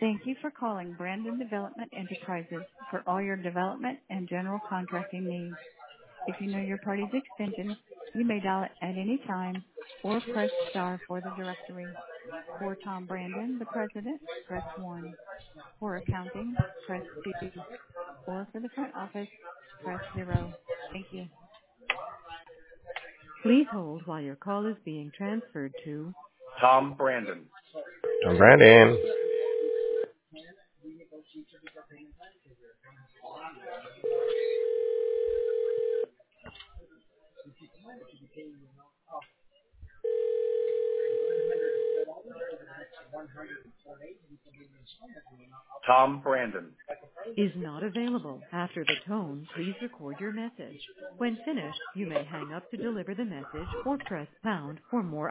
Thank you for calling Brandon Development Enterprises for all your development and general contracting needs. If you know your party's extension, you may dial it at any time or press star for the directory. For Tom Brandon, the president, press 1. For accounting, press 2. Or for the front office, press 0. Thank you. Please hold while your call is being transferred to Tom Brandon. Tom Brandon. Tom Brandon. is not available. After the tone, please record your message. When finished, you may hang up to deliver the message or press pound for more